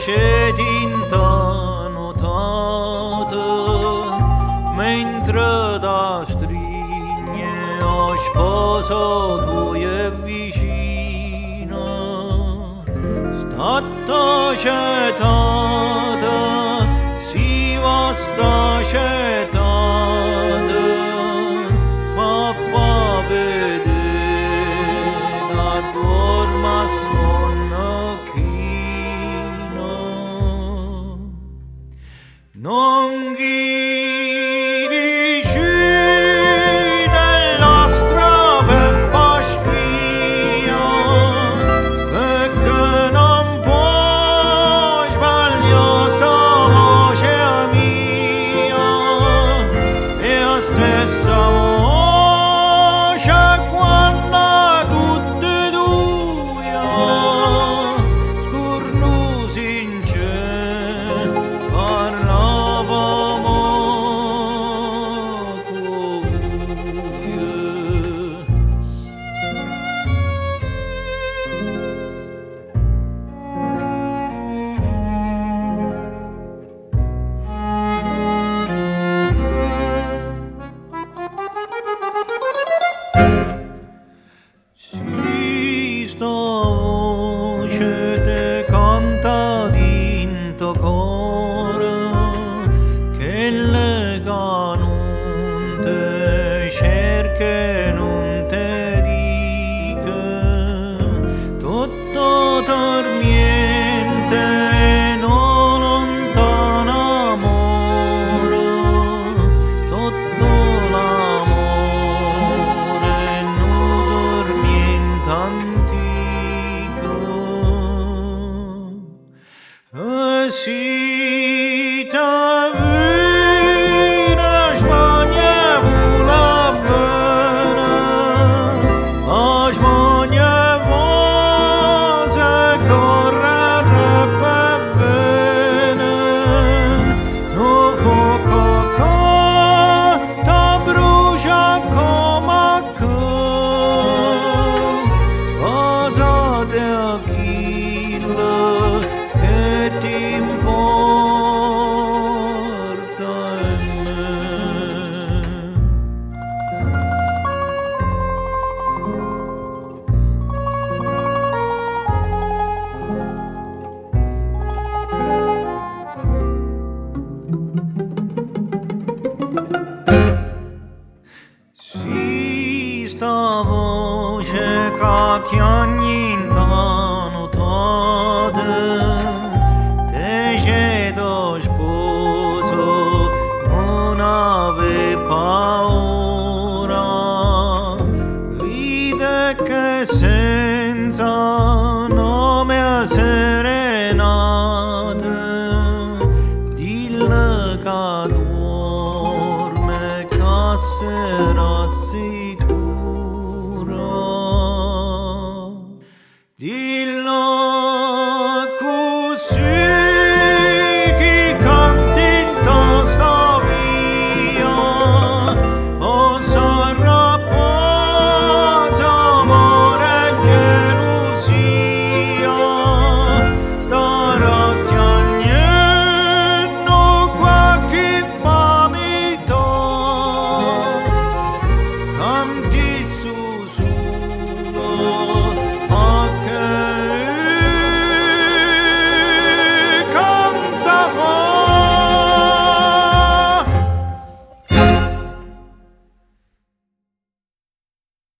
scetinta notata, mentre da strigne o sposo tu è vicino, stata cetata, si va sta cetata, ma fa vedere da dorma sonno chino. Non ghi vicino alla strada per fa spia, perché non puoi sbagliare sta voce mia, e la stessa voce quando tutte e due scornusi in cielo parlavamo con si sta voce te canta dinto cora, che lega non te cerca e non te dica, tutto dormiente e non lontana amore, tutto l'amore non dormiente antico. E si ta vina Spagna vola bene, a Spagna voce correre per bene, no fuoco che ta brucia come che, basate a Achille che ti importa in me. Si sta voce che ogni intanto te cedo sposo non ave paura, vide che senza nome a sere